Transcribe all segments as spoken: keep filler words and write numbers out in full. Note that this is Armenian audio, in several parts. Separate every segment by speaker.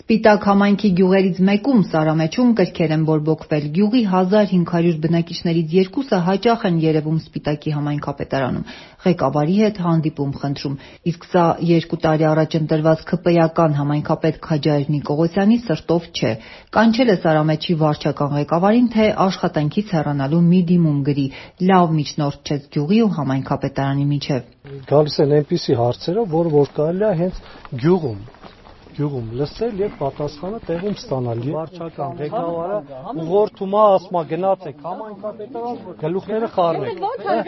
Speaker 1: Սպիտակ համայնքի գյուղերից մեկում Սարամեջում կրքեր են բորբոքվել։ Գյուղի հազար հինգ հարյուր բնակիչներից երկուսը հաճախ են երևում Սպիտակի համայնքապետարանում։ Ղեկավարի հետ հանդիպում խնդրում։ Իսկ սա երկու տարի առաջ ընտրված ՔՊ-ական համայնքապետ Քաջարի Նիկողոսյանի սրտով չէ։ Կանչել է Սարամեջի վարչական ղեկավարին, թե աշխատանքից հեռանալու մի դիմում գրի։ Լավ միջնորդ չէ գյուղի ու համայնքապետարանի միջև։
Speaker 2: Գալիս են այնպիսի հարցերով, որ որ կարելի է հենց գյուղում գյուղում լսել եւ պատասխանը տեղում ստանալ։ Վարչական ղեկավարը ուղղորդում է, ասում է գնացեք համայնքապետարան, գլուխները խառնեք։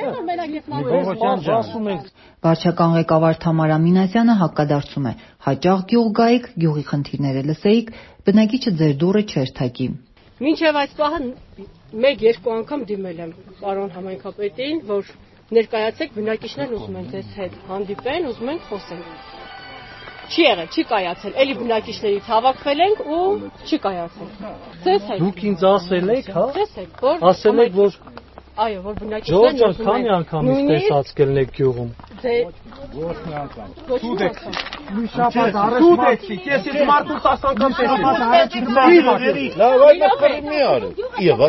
Speaker 1: Վարչական ղեկավար Թամարա Մինասյանը հակադարձում է. հաճախ գյուղ գայիք, գյուղի խնդիրները լսեիք, բնակիչը ձեր դուռը չէր թակի։
Speaker 3: Մինչև այս պահը մեկ-երկու անգամ դիմել եմ պարոն համայնքապետին, որ ներկայացեք, բնակիչներն ուզում են ձեզ հետ հանդիպեն, ուզում են խոսեն։ Չի եղել, չի կայացել, էլի բնակիչներից հավաքվել ենք ու չի կայացել։ Ձեզ հետ։
Speaker 2: Դուք ինձ ասել եք, հա։
Speaker 3: Ձեզ հետ, որ
Speaker 2: ասել եք, որ
Speaker 3: այո, որ բնակիչներն
Speaker 2: Ժողովուրդ քանի անգամ տեսած կլնեք գյուղում։
Speaker 3: Ոչ մի անգամ։
Speaker 4: Սուտ եք։ Մի շաբաթ առաջ սուտ եք, ես ինձ մարդու տասը անգամ տեսա։
Speaker 5: Լավ, այդ մտքեր մի արեք։ Եվ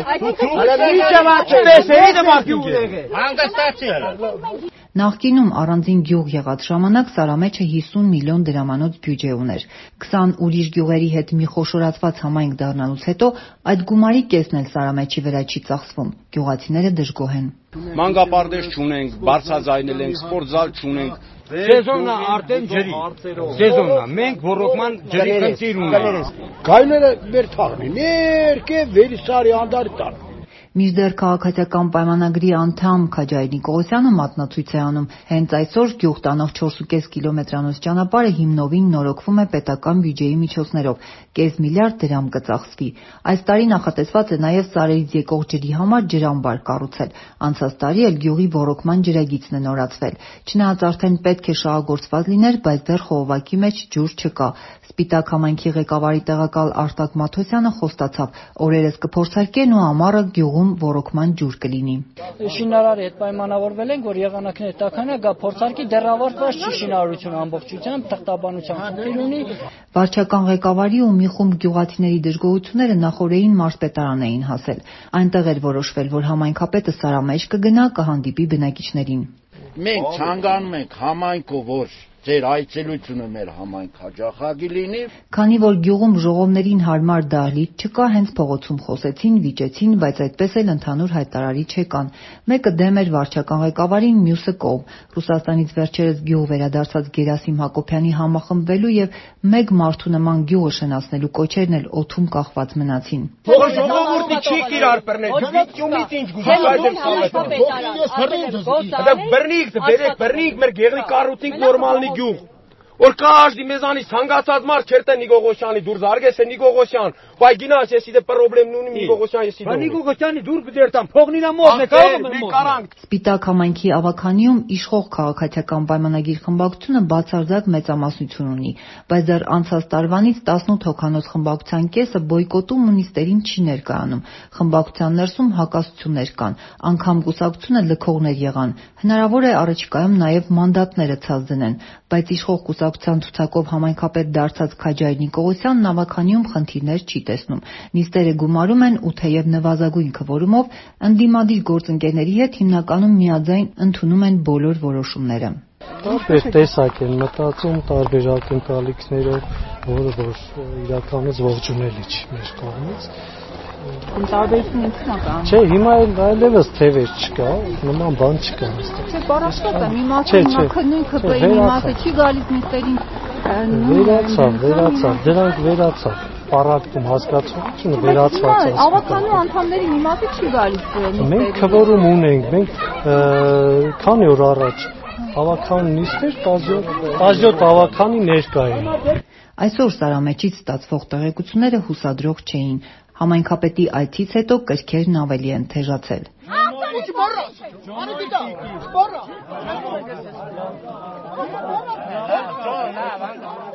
Speaker 4: այդ
Speaker 1: Նախկինում առանձին գյուղ եղած ժամանակ Սարամեջը հիսուն միլիոն դրամանոց բյուջե ուներ։ քսան ուրիշ գյուղերի հետ մի խոշորացված համայնք դառնալուց հետո այդ գումարի կեսն էլ Սարամեջի վրա չի ծախսվում։ Գյուղացիները դժգոհ են։
Speaker 6: Մանկապարտեզ չունենք, բարձրաձայնել ենք, սպորտզալ չունենք։
Speaker 4: Սեզոնը արդեն ջրի։ Սեզոնը մենք ռոռոկման ջրի խնդիր ունենք։
Speaker 5: Գայլերը մեր թաղն են, ներքև վերիսարի անդարի տան։
Speaker 1: Մինչդեռ քաղաքացիական պայմանագրի անդամ Քաջարի Նիկողոսյանը մատնացույց է անում։ Հենց այսօր գյուղ տանող չորսուկես կիլոմետրանոց ճանապարհը հիմնովին նորոգվում է պետական բյուջեի միջոցներով։ Կես միլիարդ դրամ կծախսվի։ Այս տարի նախատեսված է նաև Սարերից եկող ջրի համար ջրամբար կառուցել։ Անցած տարի էլ գյուղի ռոռոկման ջրագիծն է նորացվել։ Չնայած արդեն պետք է շահագործված լիներ, բայց դեռ խողովակի մեջ ջուր չկա։ Սպիտակ համայնքի ղեկավարի տեղակալ Արտակ Մաթոսյանը խոստացավ, օրերս կփորձարկեն ու ամառը գյուղում ռոռոկման ջուր կլինի։
Speaker 7: Շինարարի հետ պայմանավորվել ենք, որ եղանակները տաքանա գա փորձարկի, դեռ ավարտված չի շինարարությունը ամբողջությամբ, թղթաբանության խնդիր ունի։
Speaker 1: Վարչական ղեկավարի ու մի խումբ գյուղացիների դժգոհությունները նախորդին մարզպետարան էին հասել։ Այնտեղ էր որոշվել, որ համայնքապետը Սարամեջ կգնա, կհանդիպի բնակիչներին։
Speaker 5: Մենք ցանկանում ենք համայնքով, որ ձեր այցելությունը մեր համայնք հաջողակի լինի։
Speaker 1: Քանի որ գյուղում ժողովներին հարմար դահլիճ չկա, հենց փողոցում խոսեցին, վիճեցին, բայց այդպես էլ ընդհանուր հայտարարիչ չեկան։ Մեկը դեմ էր վարչական ղեկավարին, մյուսը կողմ։ Ռուսաստանից վերջերս գյուղ վերադարձած Գերասիմ Հակոբյանի համախմբվելու եւ մեկ մարդու նման գյուղը շենացնելու կոչերն էլ օդում կախված մնացին։
Speaker 4: Ժողովուրդը չի իրար բռնել, գյուղից ինչ գուզակայել։ Բռնիկ, բերեք, բռնիկ, մեր գեղի կառուցինք նորմալնի գյուղ, որ каждый մեզանից հանգացած մարդ չերտե Նիկողոսյանի դուր զարգես է Նիկողոսյան, վայ գինաս եսի դե պրոբլեմ ունի Նիկողոսյան եսի դուր։ Նիկողոսյանի դուր բդերտան, փողնինա մոտ է կարող եմ մոտ։
Speaker 1: Սպիտակ համայնքի ավականիում իշխող քաղաքացիական պայմանագիր խմբակցությունը բացարձակ մեծամասնություն ունի, բայց դեռ անցած տարվանից տասնութ հոգանոց խմբակցության կեսը բոյկոտում ու նիստերին չի ներկայանում։ Խմբակցության ներսում հակասություններ կան, անգամ կուսակցությունը լքողներ եղան։ Հնարավոր է առաջիկայում նաև մանդատները ցած դնեն, բայց իշխող կուսակցության ցուցակով համայնքապետ դարձած Քաջարի Նիկողոսյանն ավականիում խնդիրներ չի տեսնում։ Նիստերը գումարում են ու թեև նվազագույն քվորումով ընդդիմադիր գործընկերների հետ հիմնականում միաձայն ընդունում են բոլոր որոշումները։
Speaker 2: Տարբեր տեսակ են մտածում, տարբեր ակնկալիքներով, որը որ իրականից ողջունելի չի մեր կողմից։
Speaker 1: Տարբերությունը ինչու՞ն է կան։
Speaker 2: Չէ, հիմա այլևս թևեր չկա, նման բան չկա այստեղ։
Speaker 1: Չէ, բառաստոց է, մի մասը հիմա քննույն ՔՊ-ի մի մասը չի գալիս նիստերին։
Speaker 2: Վերացավ, վերացավ, դրանք վերացավ։ Պարակտում հասկացությունը վերացված է։
Speaker 1: Ավականու անդամների մի մասը չի գալիս նիստերին։
Speaker 2: Մենք քվորում ունենք, մենք քանի օր առաջ ավական նիստեր տասնյոթ ավականի ներկա էին։
Speaker 1: Այսօր Սարամեջից ստացվող տեղեկությունները հուսադրող չէին։ Համայնքապետի այցից հետո կրքերն ավելի են թեժացել։
Speaker 4: Spora!